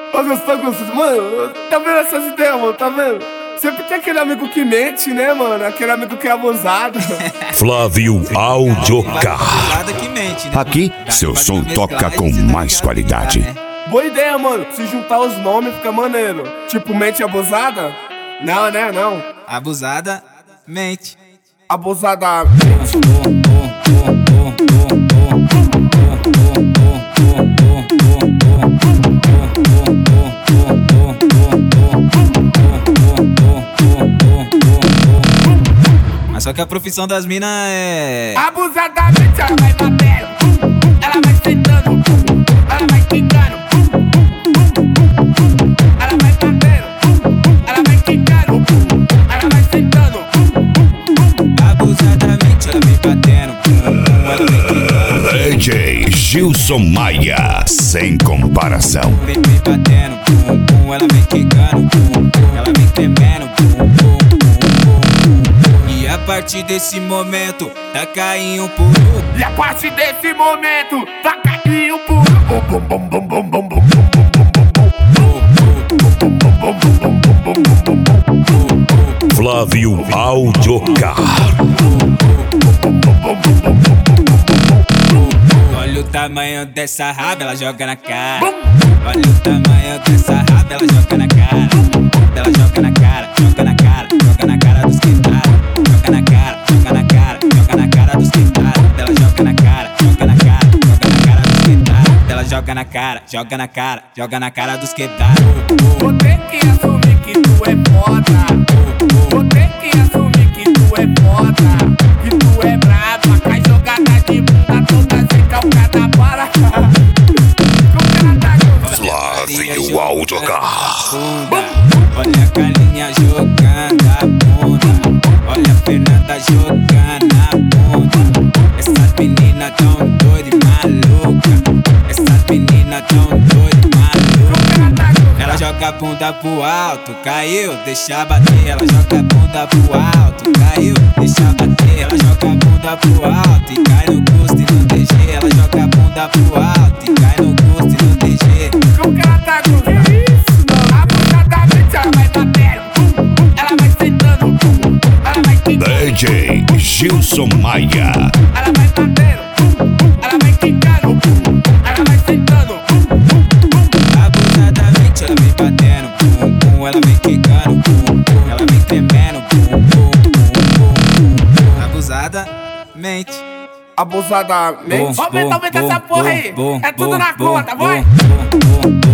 Ô, gostoso, mano, tá vendo essas ideias, mano, tá vendo? Sempre tem aquele amigo que mente, né, mano? Aquele amigo que é abusado. Flávio Audiocar. Que mente, né? Aqui, seu som toca com mais qualidade. Boa ideia, mano. Se juntar os nomes fica maneiro. Tipo, mente abusada? Não, né, não. Abusada, mente. Abusada. Mas só que a profissão das minas é... Abusadamente ela vai batendo, ela vai sentando, ela vai quicando, ela vai batendo, ela vai quicando, ela vai sentando. Abusadamente ela vem batendo, ela vem quicando. DJ Gilson Maia, sem comparação. Vem batendo, ela vem quicando, ela vem tremendo. E a partir desse momento, tá caindo por um. E a partir desse momento, tá caindo por Flávio Audiocar. Olha o tamanho dessa raba, ela joga na cara. Olha o tamanho dessa raba, ela joga na cara. Ela joga na cara, joga na cara, joga na cara dos quintados. Joga na cara, joga na cara, joga na cara dos quintados. Ela joga na cara, joga na cara, joga na cara dos quintados. Ela joga na cara, joga na cara, joga na cara dos quebrados. Vou ter que assumir que tu é foda. Vou ter que assumir que tu é foda. Que tu é brava, cai jogada de bunda toda sem calcada para. Flávio Audiocar. Olha a Carlinha jogando a bunda. Olha a Fernanda jogando a bunda. Essas meninas tão doidas e malucas. Essas meninas tão doidas e malucas. Ela joga a bunda pro alto, caiu, deixa bater. Ela joga a bunda pro alto, caiu, deixa bater. Ela joga a bunda pro alto e cai no gosto e no DG. Ela joga a bunda pro alto e cai no gosto e no DG. O cara tá com que isso, mano? Abusadamente ela vai batendo, ela vai sentando, ela vai quicando, DJ Gilson Maia. ela vai batendo, ela vai quicando, ela vai sentando. Abusadamente ela vem batendo, ela vem quicando, ela vem tremendo. Abusadamente. Abusadamente. Aumenta essa porra aí. É tudo na conta, vai.